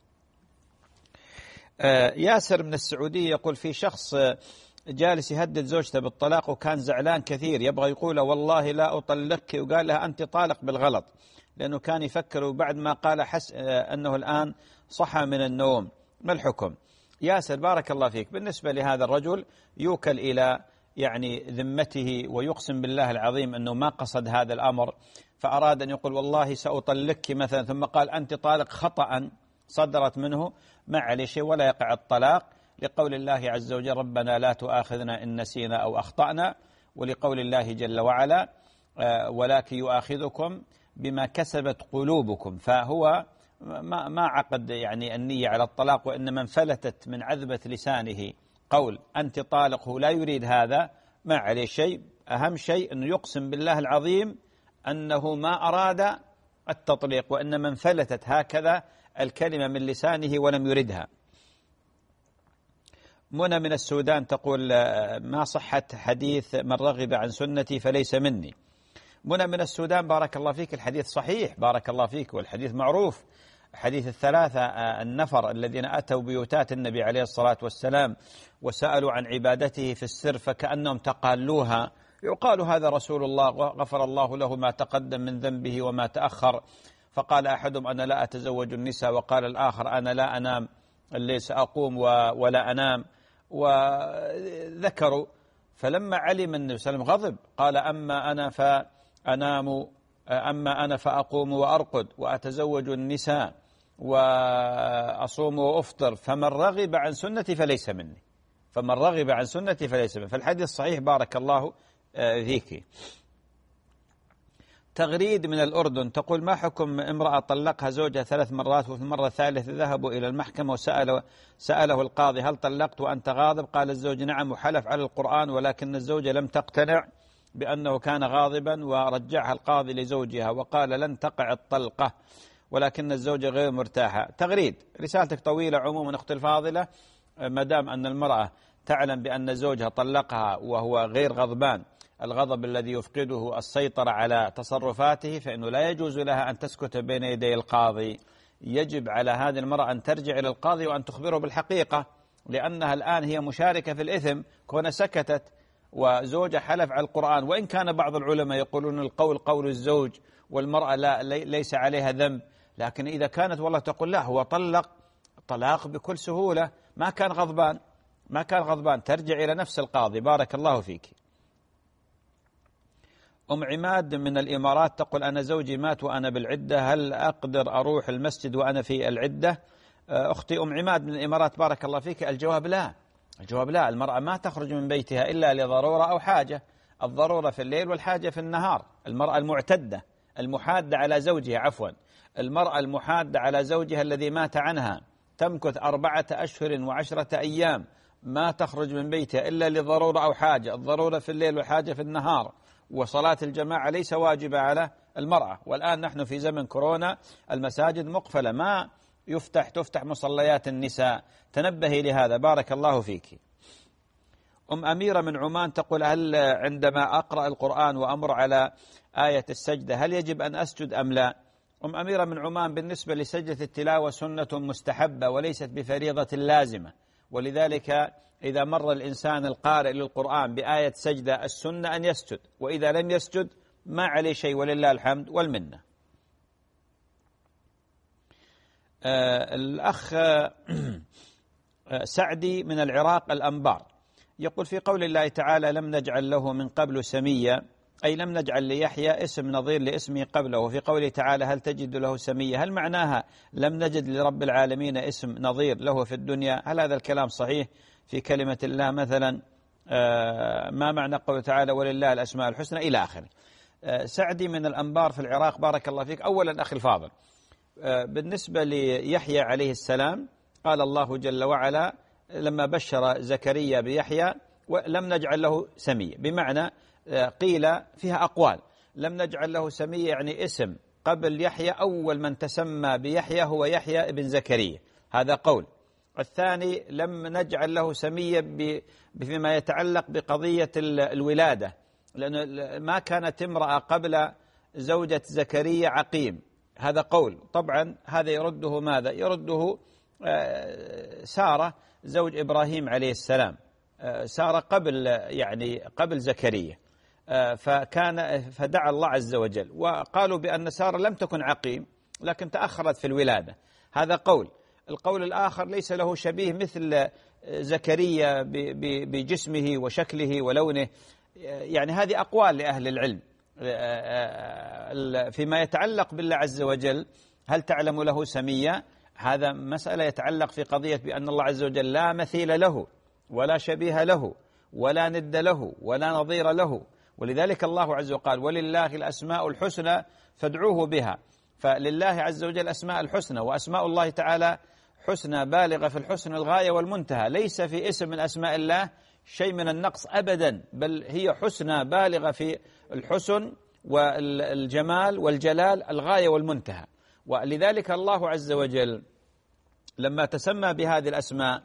Speaker 2: ياسر من السعودية يقول في شخص جالس يهدد زوجته بالطلاق وكان زعلان كثير يبغى يقول والله لا أطلقك، وقال لها أنت طالق بالغلط، لأنه كان يفكر وبعد ما قال حس أنه الآن صحى من النوم، ما الحكم؟ ياسر بارك الله فيك، بالنسبة لهذا الرجل يوكل إلى يعني ذمته ويقسم بالله العظيم أنه ما قصد هذا الأمر، فأراد أن يقول والله سأطلقك مثلا ثم قال أنت طالق خطأ صدرت منه، ما عليه شيء ولا يقع الطلاق، لقول الله عز وجل ربنا لا تؤاخذنا إن نسينا أو أخطأنا، ولقول الله جل وعلا ولكن يؤاخذكم بما كسبت قلوبكم، فهو ما ما عقد يعني النية على الطلاق، وإنما انفلتت من عذبة لسانه قول أنت طالق، هو لا يريد هذا ما عليه شيء، أهم شيء أنه يقسم بالله العظيم أنه ما أراد التطليق وإنما انفلتت هكذا الكلمة من لسانه ولم يردها. منى من السودان تقول ما صحة حديث من رغب عن سنتي فليس مني؟ منى من السودان بارك الله فيك الحديث صحيح بارك الله فيك، والحديث معروف، حديث الثلاثة النفر الذين أتوا بيوتات النبي عليه الصلاة والسلام وسألوا عن عبادته في السر فكأنهم تقالوها، يقال هذا رسول الله غفر الله له ما تقدم من ذنبه وما تأخر، فقال أحدهم أنا لا أتزوج النساء، وقال الآخر أنا لا أنام الليل سأقوم ولا أنام، وذكروا، فلما علم النبي صلى الله عليه وسلم غضب قال أما أنا فأنام أما أنا فأقوم وأرقد وأتزوج النساء وأصوم وأفطر، فمن رغب عن سنتي فليس مني، فمن رغب عن سنتي فليس مني، فالحديث صحيح بارك الله فيك. تغريد من الأردن تقول ما حكم امرأة طلقها زوجها ثلاث مرات وفي المرة الثالثة ذهبوا إلى المحكمة وسأله سأله القاضي هل طلقت وأنت غاضب؟ قال الزوج نعم وحلف على القرآن، ولكن الزوجة لم تقتنع بأنه كان غاضبا ورجعها القاضي لزوجها وقال لن تقع الطلقة، ولكن الزوجة غير مرتاحة. تغريد رسالتك طويلة عموما أختي الفاضلة، ما دام أن المرأة تعلم بأن زوجها طلقها وهو غير غضبان الغضب الذي يفقده السيطرة على تصرفاته، فإنه لا يجوز لها أن تسكت بين يدي القاضي، يجب على هذه المرأة أن ترجع إلى القاضي وأن تخبره بالحقيقة، لأنها الآن هي مشاركة في الإثم كون سكتت وزوجها حلف على القرآن، وإن كان بعض العلماء يقولون القول قول الزوج والمرأة لا ليس عليها ذنب، لكن إذا كانت والله تقول لا هو طلق طلاق بكل سهولة ما كان غضبان ما كان غضبان ترجع إلى نفس القاضي بارك الله فيك. أم عماد من الإمارات تقول أنا زوجي مات وأنا بالعدة، هل أقدر أروح المسجد وأنا في العدة؟ أختي أم عماد من الإمارات بارك الله فيك، الجواب لا، الجواب لا، المرأة ما تخرج من بيتها إلا لضرورة أو حاجة، الضرورة في الليل والحاجة في النهار، المرأة المعتدة المحادة على زوجها عفوا المرأة المحادة على زوجها الذي مات عنها تمكث أربعة أشهر وعشرة أيام ما تخرج من بيتها إلا لضرورة أو حاجة، الضرورة في الليل والحاجة في النهار، وصلاة الجماعة ليس واجبة على المرأة. والآن نحن في زمن كورونا المساجد مقفلة، ما يفتح تفتح مصليات النساء، تنبهي لهذا بارك الله فيك. أم أميرة من عمان تقول: هل عندما أقرأ القرآن وأمر على آية السجدة هل يجب أن أسجد أم لا؟ أم أميرة من عمان بالنسبة لسجدة التلاوة سنة مستحبة وليست بفريضة لازمة، ولذلك إذا مر الإنسان القارئ للقرآن بآية سجدة السنة أن يسجد، وإذا لم يسجد ما عليه شيء ولله الحمد والمنة. آه الأخ سعدي من العراق الأنبار يقول: في قول الله تعالى: لم نجعل له من قبل سميا، أي لم نجعل ليحيى اسم نظير لاسمه قبله. وفي قوله تعالى: هل تجد له سميا، هل معناها لم نجد لرب العالمين اسم نظير له في الدنيا؟ هل هذا الكلام صحيح في كلمة الله مثلا؟ آه ما معنى قوله تعالى: ولله الأسماء الحسنى إلى آخره. آه سعدي من الأنبار في العراق بارك الله فيك. أولا أخي الفاضل، آه بالنسبة ليحيى عليه السلام قال الله جل وعلا لما بشر زكريا بيحيى: ولم نجعل له سميا، بمعنى قيل فيها أقوال. لم نجعل له سميا يعني اسم قبل يحيى، أول من تسمى بيحيى هو يحيى ابن زكريا، هذا قول. الثاني لم نجعل له سميا بما يتعلق بقضية الولادة، لأن ما كانت امرأة قبل زوجة زكريا عقيم، هذا قول. طبعا هذا يرده ماذا؟ يرده سارة زوج إبراهيم عليه السلام، سارة قبل يعني قبل زكريا، فكان فدعا الله عز وجل، وقالوا بأن سارة لم تكن عقيم لكن تأخرت في الولادة، هذا قول. القول الآخر ليس له شبيه مثل زكريا بجسمه وشكله ولونه، يعني هذه أقوال لأهل العلم. فيما يتعلق بالله عز وجل هل تعلم له سميا، هذا مسألة يتعلق في قضية بأن الله عز وجل لا مثيل له ولا شبيه له ولا ند له ولا نظير له، ولذلك الله عز وجل قال: ولله الأسماء الحسنى فادعوه بها. فلله عز وجل أسماء الحسنى، وأسماء الله تعالى حسنى بالغة في الحسن الغاية والمنتهى، ليس في اسم من أسماء الله شيء من النقص أبدا، بل هي حسنى بالغة في الحسن والجمال والجلال الغاية والمنتهى. ولذلك الله عز وجل لما تسمى بهذه الأسماء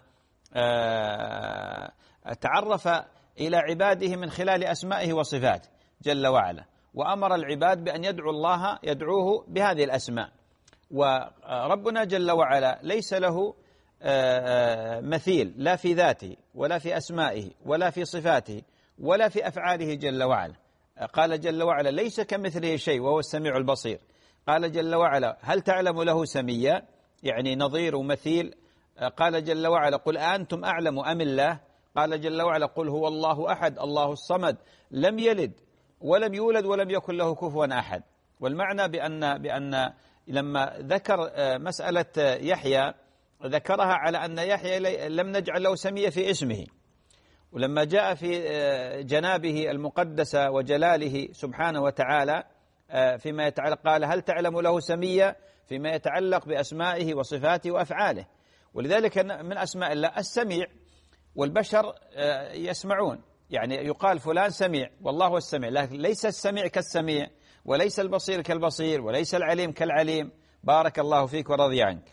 Speaker 2: تعرف إلى عباده من خلال أسمائه وصفاته جل وعلا، وأمر العباد بأن يدعوا الله يدعوه بهذه الأسماء. وربنا جل وعلا ليس له مثيل لا في ذاته ولا في أسمائه ولا في صفاته ولا في أفعاله جل وعلا. قال جل وعلا: ليس كمثله شيء وهو السميع البصير. قال جل وعلا: هل تعلم له سميا، يعني نظير ومثيل. قال جل وعلا: قل أنتم أعلم أم الله. قال جل وعلا: قل هو الله أحد الله الصمد لم يلد ولم يولد ولم يكن له كفوا أحد. والمعنى بأن بأن لما ذكر مسألة يحيى ذكرها على أن يحيى لم نجعل له سمية في اسمه، ولما جاء في جنابه المقدسة وجلاله سبحانه وتعالى فيما يتعلق قال: هل تعلم له سمية، فيما يتعلق بأسمائه وصفاته وأفعاله. ولذلك من أسماء الله السميع، والبشر يسمعون، يعني يقال فلان سميع والله هو السميع، لكن ليس السميع كالسميع وليس البصير كالبصير وليس العليم كالعليم. بارك الله فيك ورضي عنك.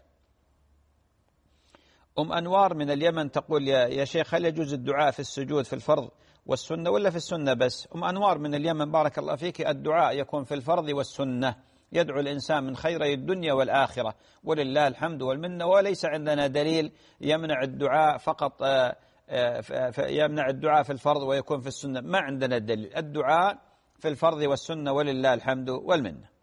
Speaker 2: أم أنوار من اليمن تقول: يا شيخ هل يجوز الدعاء في السجود في الفرض والسنة ولا في السنة بس؟ أم أنوار من اليمن بارك الله فيك، الدعاء يكون في الفرض والسنة، يدعو الإنسان من خيري الدنيا والآخرة ولله الحمد والمنة، وليس عندنا دليل يمنع الدعاء فقط يمنع الدعاء في الفرض ويكون في السنة، ما عندنا دليل، الدعاء في الفرض والسنة ولله الحمد والمنة.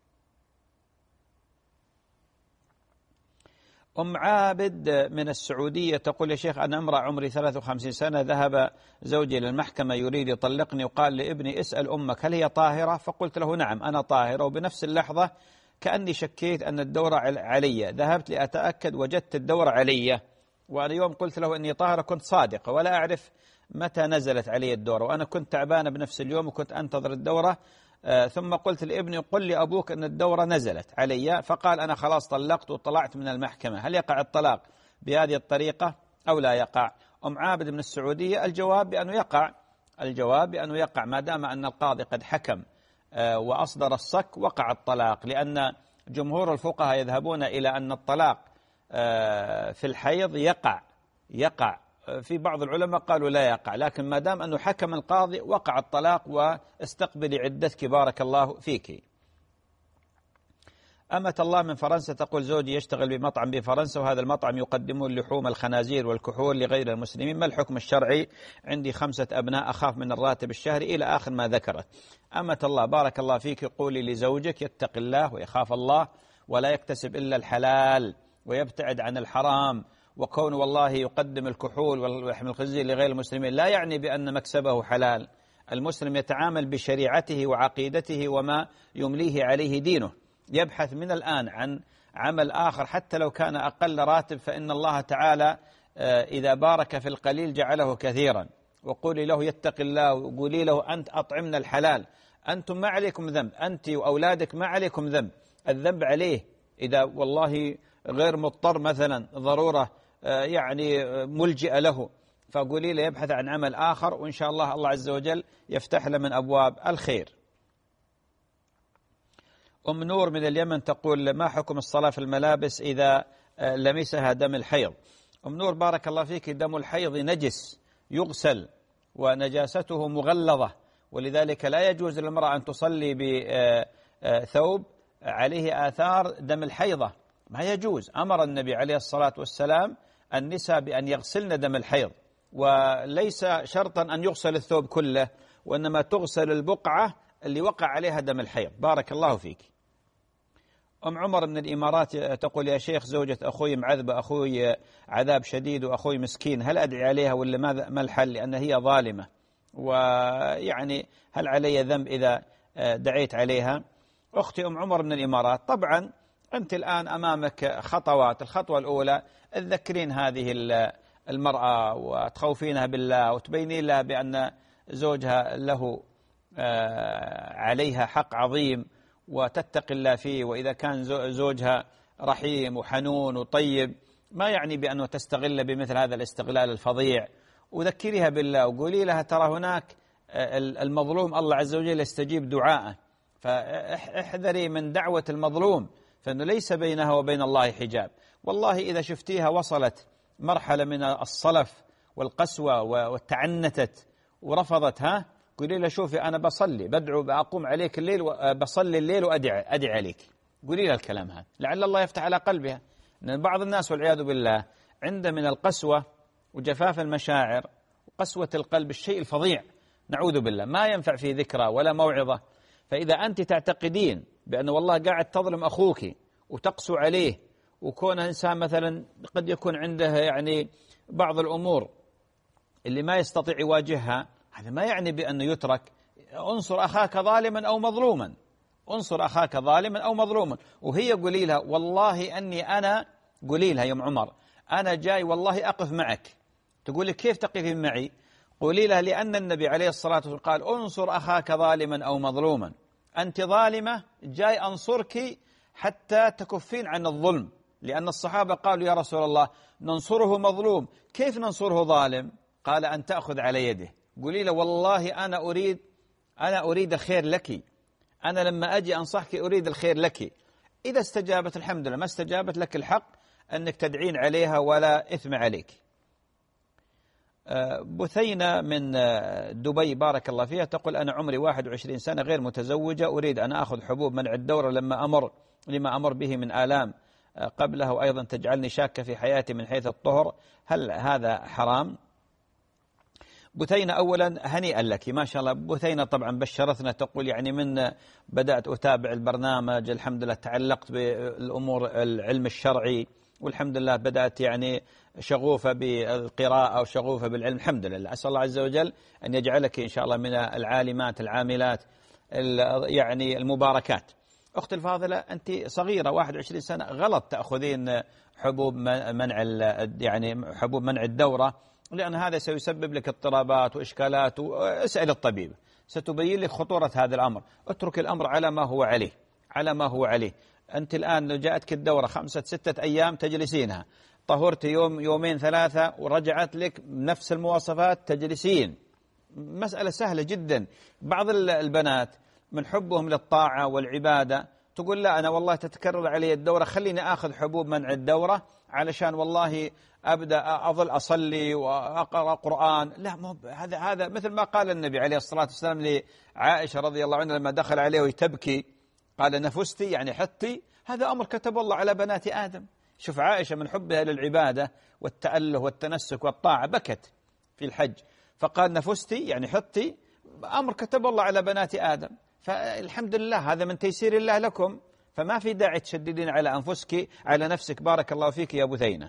Speaker 2: أم عابد من السعودية تقول: يا شيخ أنا امرأة عمري ثلاث وخمسين سنة، ذهب زوجي للمحكمة يريد يطلقني، وقال لابني اسأل أمك هل هي طاهرة؟ فقلت له نعم أنا طاهرة، وبنفس اللحظة كأني شكيت أن الدورة علي، ذهبت لأتأكد وجدت الدورة علي، وأنا يوم قلت له أني طاهرة كنت صادقة ولا أعرف متى نزلت علي الدورة، وأنا كنت تعبانة بنفس اليوم وكنت أنتظر الدورة ثم قلت لابني قل لي أبوك أن الدورة نزلت علي، فقال أنا خلاص طلقت وطلعت من المحكمة، هل يقع الطلاق بهذه الطريقة أو لا يقع؟ أم عابد من السعودية، الجواب بأنه يقع، الجواب بأنه يقع ما دام أن القاضي قد حكم وأصدر الصك وقع الطلاق، لأن جمهور الفقهاء يذهبون إلى أن الطلاق في الحيض يقع يقع في بعض العلماء قالوا لا يقع، لكن ما دام أنه حكم القاضي وقع الطلاق واستقبلي عدتك بارك الله فيك. أمة الله من فرنسا تقول زوجي يشتغل بمطعم بفرنسا وهذا المطعم يقدمون لحوم الخنازير والكحول لغير المسلمين، ما الحكم الشرعي؟ عندي خمسة أبناء أخاف من الراتب الشهري إلى آخر ما ذكرت. أمة الله بارك الله فيك قولي لزوجك يتق الله ويخاف الله ولا يكتسب إلا الحلال ويبتعد عن الحرام، وكون والله يقدم الكحول ولحم الخنزير لغير المسلمين لا يعني بأن مكسبه حلال. المسلم يتعامل بشريعته وعقيدته وما يمليه عليه دينه، يبحث من الآن عن عمل آخر حتى لو كان أقل راتب، فإن الله تعالى إذا بارك في القليل جعله كثيرا. وقولي له يتق الله وقولي له أنت أطعمنا الحلال، أنتم ما عليكم ذنب، أنت وأولادك ما عليكم ذنب، الذنب عليه إذا والله غير مضطر مثلا ضرورة يعني ملجئة له، فقولي له يبحث عن عمل آخر وإن شاء الله الله عز وجل يفتح له من أبواب الخير. أم نور من اليمن تقول ما حكم الصلاة في الملابس إذا لمسها دم الحيض؟ أم نور بارك الله فيك دم الحيض نجس يغسل ونجاسته مغلظة، ولذلك لا يجوز للمرأة أن تصلي بثوب عليه آثار دم الحيضة، ما يجوز. أمر النبي عليه الصلاة والسلام النساء بأن يغسلن دم الحيض، وليس شرطا أن يغسل الثوب كله، وإنما تغسل البقعة اللي وقع عليها دم الحيض. بارك الله فيك. أم عمر من الإمارات تقول يا شيخ زوجة أخوي معذبة، أخوي عذاب شديد وأخوي مسكين، هل أدعي عليها ولا ما الحل؟ لأن هي ظالمة، ويعني هل علي ذنب إذا دعيت عليها؟ أختي أم عمر من الإمارات، طبعا أنت الآن أمامك خطوات. الخطوة الأولى تذكرين هذه المرأة وتخوفينها بالله وتبينين لها بأن زوجها له عليها حق عظيم وتتق الله فيه، وإذا كان زوجها رحيم وحنون وطيب ما يعني بأنه تستغل بمثل هذا الاستغلال الفظيع، وذكريها بالله وقولي لها ترى هناك المظلوم الله عز وجل يستجيب دعاءه، فاحذري من دعوة المظلوم، فإنه ليس بينها وبين الله حجاب. والله إذا شفتيها وصلت مرحلة من الصلف والقسوة والتعنتت ورفضتها، قولي لها شوفي أنا بصلي بدعو بأقوم عليك الليل وبصلي الليل وأدعي أدعي عليك، قولي لها الكلام هذا لعل الله يفتح على قلبها. لأن بعض الناس والعياذ بالله عنده من القسوة وجفاف المشاعر وقسوة القلب الشيء الفظيع، نعوذ بالله، ما ينفع في ذكرى ولا موعظة. فإذا أنت تعتقدين بأن والله قاعد تظلم أخوك وتقسو عليه، وكون إنسان مثلا قد يكون عنده يعني بعض الأمور اللي ما يستطيع يواجهها، هذا ما يعني بأنه يترك. انصر أخاك ظالما أو مظلوما، انصر أخاك ظالما أو مظلوما. وهي قولي لها والله أني أنا، قولي لها يا أم عمر أنا جاي والله أقف معك. تقول لك كيف تقفين معي؟ قولي لها لأن النبي عليه الصلاة والسلام قال انصر أخاك ظالما أو مظلوما، أنت ظالمة جاي أنصرك حتى تكفين عن الظلم، لأن الصحابة قالوا يا رسول الله ننصره مظلوم، كيف ننصره ظالم؟ قال أن تأخذ على يده. قولي له والله أنا أريد أنا أريد خير لك، أنا لما أجي أنصحك أريد الخير لك. إذا استجابت الحمد لله، ما استجابت لك الحق أنك تدعين عليها ولا إثم عليك. بثينة من دبي بارك الله فيها تقول أنا عمري واحد وعشرين سنة غير متزوجة، أريد أن أخذ حبوب منع الدورة لما أمر لما أمر به من آلام قبلها، وأيضا تجعلني شاكة في حياتي من حيث الطهر، هل هذا حرام؟ بثينة أولا هنيئا لك ما شاء الله. بثينة طبعا بشرتنا تقول يعني من بدأت أتابع البرنامج الحمد لله تعلقت بالأمور العلم الشرعي، والحمد لله بدأت يعني شغوفة بالقراءة وشغوفة بالعلم الحمد لله. أسأل الله عز وجل أن يجعلك إن شاء الله من العالمات العاملات يعني المباركات. أختي الفاضلة أنت صغيرة واحد وعشرين سنة، غلط تأخذين حبوب منع يعني حبوب منع الدورة، لأن هذا سيسبب لك اضطرابات وإشكالات. واسأل الطبيب ستبين لك خطورة هذا الأمر. اترك الأمر على ما هو عليه، على ما هو عليه. أنت الآن لو جاءتك الدورة خمسة ستة أيام تجلسينها، طهرت يوم يومين ثلاثة ورجعت لك نفس المواصفات تجلسين. مسألة سهلة جدا. بعض البنات من حبهم للطاعة والعبادة تقول لا أنا والله تتكرر علي الدورة، خليني آخذ حبوب منع الدورة علشان والله أبدأ أظل أصلي وأقرأ قرآن. لا، مو هذا هذا مثل ما قال النبي عليه الصلاة والسلام لعائشة رضي الله عنها لما دخل عليه وتبكي، قال نفستي يعني حطي، هذا أمر كتب الله على بنات آدم. شوف عائشة من حبها للعبادة والتأله والتنسك والطاعة بكت في الحج، فقال نفستي يعني حطي، أمر كتب الله على بنات آدم. فالحمد لله هذا من تيسير الله لكم، فما في داعي تشددين على أنفسك على نفسك. بارك الله فيك يا بثينة.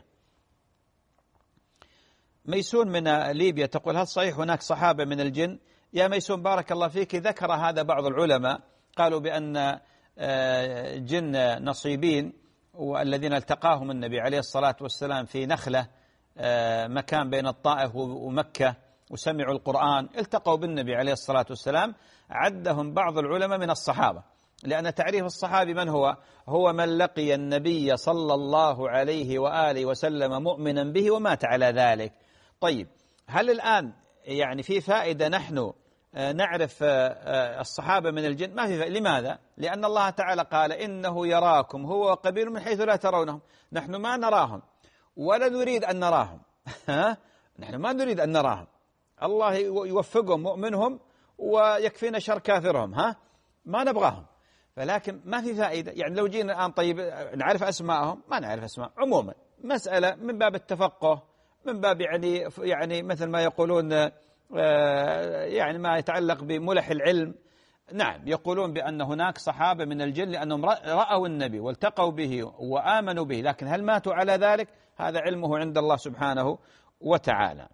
Speaker 2: ميسون من ليبيا تقول هل صحيح هناك صحابة من الجن؟ يا ميسون بارك الله فيك، ذكر هذا بعض العلماء، قالوا بأن جن نصيبين والذين التقاهم النبي عليه الصلاة والسلام في نخلة مكان بين الطائف ومكة وسمعوا القرآن، التقوا بالنبي عليه الصلاة والسلام، عدهم بعض العلماء من الصحابة، لأن تعريف الصحابي من هو؟ هو من لقي النبي صلى الله عليه وآله وسلم مؤمنا به ومات على ذلك. طيب هل الآن يعني في فائدة نحن نعرف الصحابة من الجن؟ ما في فائدة. لماذا؟ لأن الله تعالى قال إنه يراكم هو وقبيله من حيث لا ترونهم. نحن ما نراهم ولا نريد أن نراهم نحن ما نريد أن نراهم، الله يوفقهم مؤمنهم ويكفينا شر كافرهم، ها ما نبغاهم. فلكن ما في فائدة. يعني لو جينا الآن طيب نعرف أسماءهم، ما نعرف أسماء. عموما مسألة من باب التفقه، من باب يعني يعني مثل ما يقولون يعني ما يتعلق بملح العلم. نعم يقولون بأن هناك صحابة من الجن لأنهم رأوا النبي والتقوا به وآمنوا به، لكن هل ماتوا على ذلك؟ هذا علمه عند الله سبحانه وتعالى.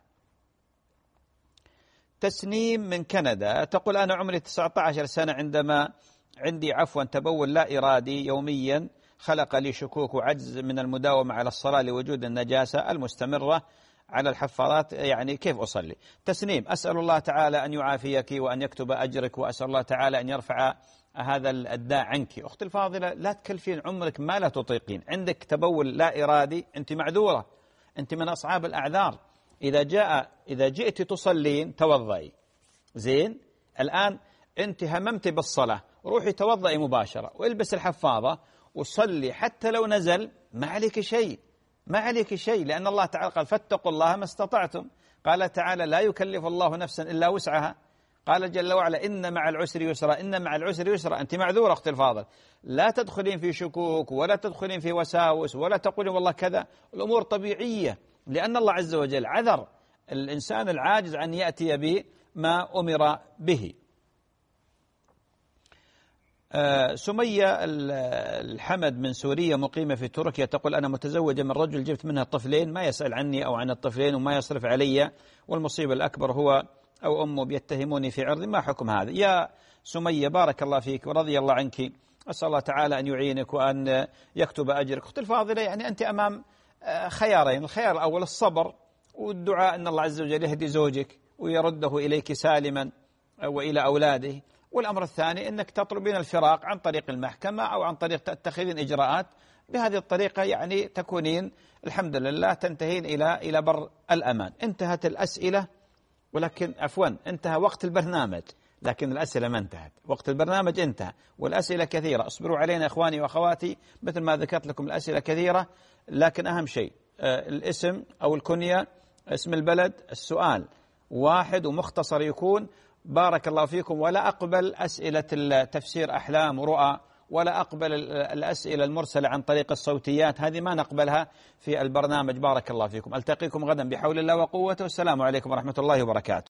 Speaker 2: تسنيم من كندا تقول أنا عمري تسعة عشر سنة، عندما عندي عفوا تبول لا إرادي يوميا خلق لي شكوك وعجز من المداومة على الصلاة لوجود النجاسة المستمرة على الحفاظات، يعني كيف أصلي؟ تسنيم أسأل الله تعالى أن يعافيك وأن يكتب أجرك، وأسأل الله تعالى أن يرفع هذا الداء عنك. أختي الفاضلة لا تكلفين عمرك ما لا تطيقين. عندك تبول لا إرادي، أنت معذورة، أنت من أصحاب الأعذار. إذا جاء إذا جئت تصلين توضئي زين. الآن أنت هممت بالصلاة، روحي توضئي مباشرة والبس الحفاظة وصلي، حتى لو نزل ما عليك شيء، ما عليك شيء، لأن الله تعالى قال فاتقوا الله ما استطعتم. قال تعالى لا يكلف الله نفسا إلا وسعها. قال جل وعلا إن مع العسر يسرا، إن مع العسر يسرا. أنت معذورة أختي الفاضل، لا تدخلين في شكوك ولا تدخلين في وساوس ولا تقولين والله كذا. الأمور طبيعية، لأن الله عز وجل عذر الإنسان العاجز أن يأتي بما أمر به. آه سمية الحمد من سوريا مقيمة في تركيا تقول أنا متزوجة من رجل جبت منها طفلين، ما يسأل عني أو عن الطفلين وما يصرف علي، والمصيبة الأكبر هو أو أمه بيتهموني في عرضي، ما حكم هذا؟ يا سمية بارك الله فيك ورضي الله عنك، أسأل الله تعالى أن يعينك وأن يكتب أجرك. أختي الفاضلة يعني أنت أمام خيارين، الخيار الأول الصبر والدعاء أن الله عز وجل يهدي زوجك ويرده إليك سالما وإلى أولاده، والأمر الثاني أنك تطلبين الفراق عن طريق المحكمة أو عن طريق تتخذين إجراءات. بهذه الطريقة يعني تكونين الحمد لله تنتهين إلى إلى بر الأمان. انتهت الأسئلة، ولكن عفوا انتهى وقت البرنامج، لكن الأسئلة ما انتهت، وقت البرنامج انتهى والأسئلة كثيرة. اصبروا علينا إخواني وأخواتي، مثل ما ذكرت لكم الأسئلة كثيرة، لكن أهم شيء الاسم أو الكنية، اسم البلد، السؤال واحد ومختصر يكون. بارك الله فيكم. ولا أقبل أسئلة تفسير أحلام ورؤى، ولا أقبل الأسئلة المرسلة عن طريق الصوتيات، هذه ما نقبلها في البرنامج. بارك الله فيكم. ألتقيكم غدا بحول الله وقوته، والسلام عليكم ورحمة الله وبركاته.